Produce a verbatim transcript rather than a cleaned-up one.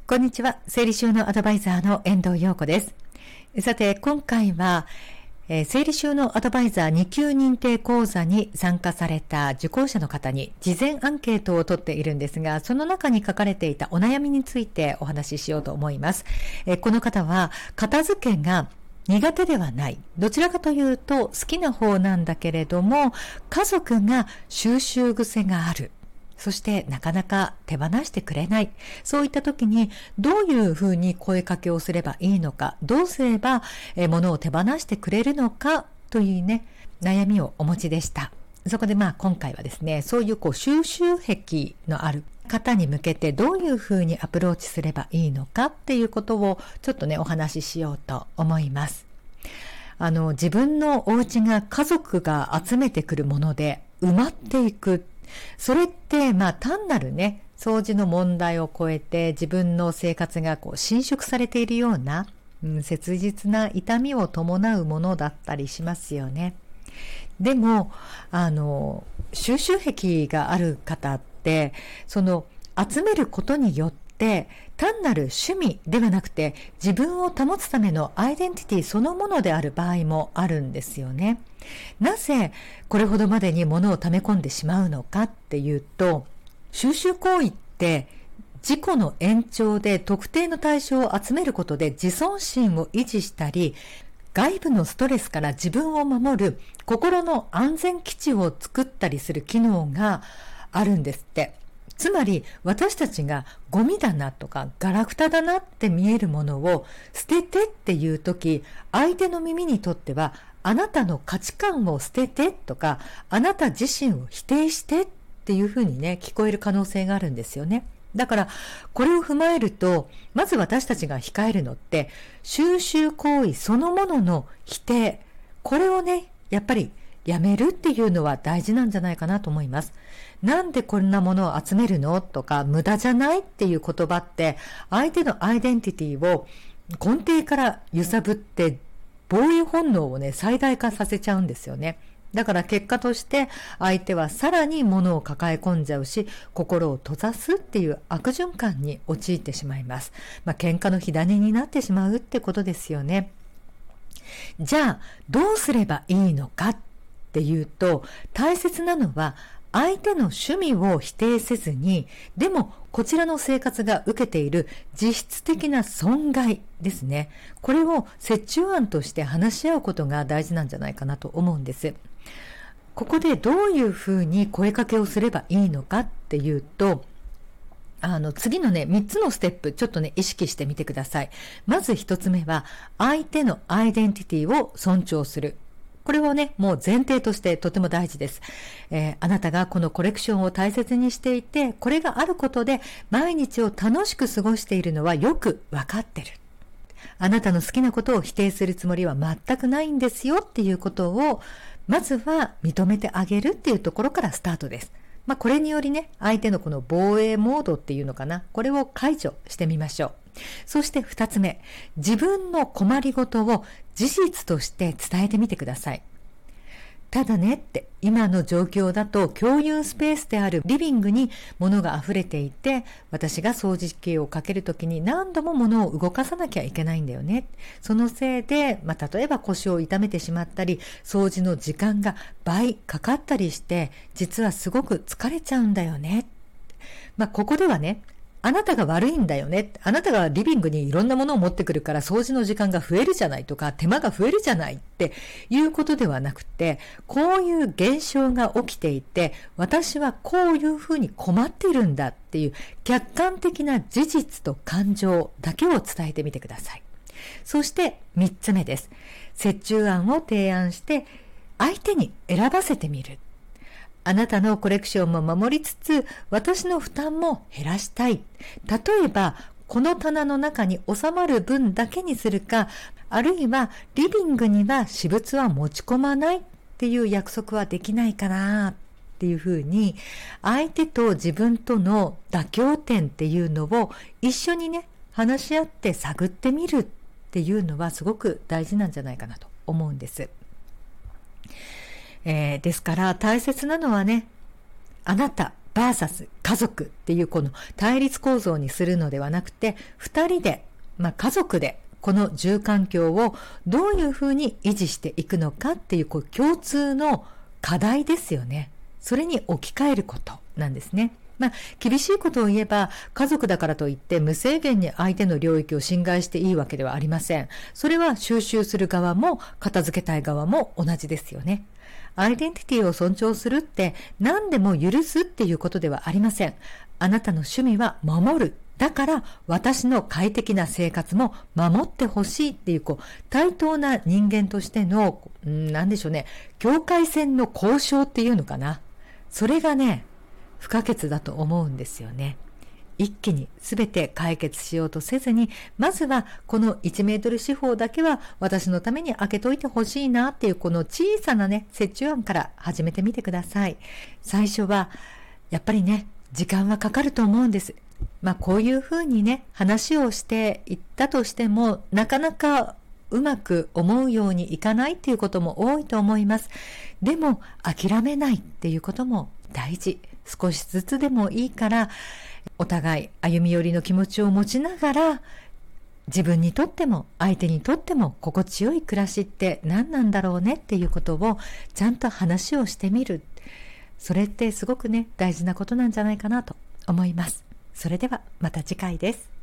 こんにちは。整理収納アドバイザーの遠藤陽子です。さて、今回は、えー、整理収納アドバイザーに級認定講座に参加された受講者の方に事前アンケートを取っているんですが、その中に書かれていたお悩みについてお話ししようと思います。えー、この方は、片付けが苦手ではない。どちらかというと好きな方なんだけれども、家族が収集癖がある。そしてなかなか手放してくれない。そういった時にどういうふうに声かけをすればいいのか、どうすればえ物を手放してくれるのかというね、悩みをお持ちでした。そこでまあ今回はですね、そういうこう収集癖のある方に向けてどういうふうにアプローチすればいいのかっていうことをちょっとね、お話ししようと思います。あの、自分のお家が家族が集めてくるもので埋まっていく。それってまあ単なるね、掃除の問題を超えて自分の生活がこう伸縮されているような、うん、切実な痛みを伴うものだったりしますよね。でもあの収集癖がある方ってその集めることによって単なる趣味ではなくて自分を保つためのアイデンティティそのものである場合もあるんですよね。なぜこれほどまでに物を溜め込んでしまうのかっていうと、収集行為って自己の延長で特定の対象を集めることで自尊心を維持したり、外部のストレスから自分を守る心の安全基地を作ったりする機能があるんですって。つまり私たちがゴミだなとかガラクタだなって見えるものを捨ててっていうとき、相手の耳にとってはあなたの価値観を捨ててとかあなた自身を否定してっていうふうにね、聞こえる可能性があるんですよね。だからこれを踏まえると、まず私たちが控えるのって収集行為そのものの否定、これをねやっぱりやめるっていうのは大事なんじゃないかなと思います。なんでこんなものを集めるのとか無駄じゃないっていう言葉って相手のアイデンティティを根底から揺さぶって防衛本能をね最大化させちゃうんですよね。だから結果として相手はさらに物を抱え込んじゃうし、心を閉ざすっていう悪循環に陥ってしまいます。まあ喧嘩の火種になってしまうってことですよね。じゃあどうすればいいのかっていうと、大切なのは相手の趣味を否定せずに、でもこちらの生活が受けている実質的な損害ですね。これを折衷案として話し合うことが大事なんじゃないかなと思うんです。ここでどういうふうに声かけをすればいいのかっていうと、あの次のねみっつのステップちょっとね意識してみてください。まずひとつめは相手のアイデンティティを尊重する。これはね、もう前提としてとても大事です。えー、あなたがこのコレクションを大切にしていて、これがあることで毎日を楽しく過ごしているのはよくわかってる。あなたの好きなことを否定するつもりは全くないんですよっていうことを、まずは認めてあげるっていうところからスタートです。まあこれによりね、相手のこの防衛モードっていうのかな、これを解除してみましょう。そして二つ目、自分の困りごとを事実として伝えてみてください。ただねって、今の状況だと共有スペースであるリビングに物が溢れていて、私が掃除機をかけるときに何度も物を動かさなきゃいけないんだよね。そのせいで、まあ、例えば腰を痛めてしまったり、掃除の時間が倍かかったりして、実はすごく疲れちゃうんだよね。まあ、ここではね、あなたが悪いんだよね。あなたがリビングにいろんなものを持ってくるから掃除の時間が増えるじゃないとか手間が増えるじゃないっていうことではなくて、こういう現象が起きていて私はこういうふうに困っているんだっていう客観的な事実と感情だけを伝えてみてください。そしてみっつめです。折衷案を提案して相手に選ばせてみる。あなたのコレクションも守りつつ、私の負担も減らしたい。例えば、この棚の中に収まる分だけにするか、あるいはリビングには私物は持ち込まないっていう約束はできないかなっていうふうに、相手と自分との妥協点っていうのを一緒にね、話し合って探ってみるっていうのはすごく大事なんじゃないかなと思うんです。えー、ですから大切なのはね、あなたバーサス家族っていうこの対立構造にするのではなくて、二人で、まあ家族でこの住環境をどういうふうに維持していくのかっていう、こう共通の課題ですよね。それに置き換えることなんですね。まあ、厳しいことを言えば、家族だからといって無制限に相手の領域を侵害していいわけではありません。それは収集する側も片付けたい側も同じですよね。アイデンティティを尊重するって何でも許すっていうことではありません。あなたの趣味は守る。だから私の快適な生活も守ってほしいっていう、こう対等な人間としての、んなんでしょうね、境界線の交渉っていうのかな。それがね、不可欠だと思うんですよね。一気に全て解決しようとせずに、まずはこのいちメートル四方だけは私のために開けといてほしいなっていう、この小さなね、折衷案から始めてみてください。最初はやっぱりね、時間はかかると思うんです。まあこういうふうにね、話をしていったとしても、なかなかうまく思うようにいかないっていうことも多いと思います。でも諦めないっていうことも大事。少しずつでもいいから、お互い歩み寄りの気持ちを持ちながら、自分にとっても相手にとっても心地よい暮らしって何なんだろうねっていうことをちゃんと話をしてみる。それってすごくね、大事なことなんじゃないかなと思います。それではまた次回です。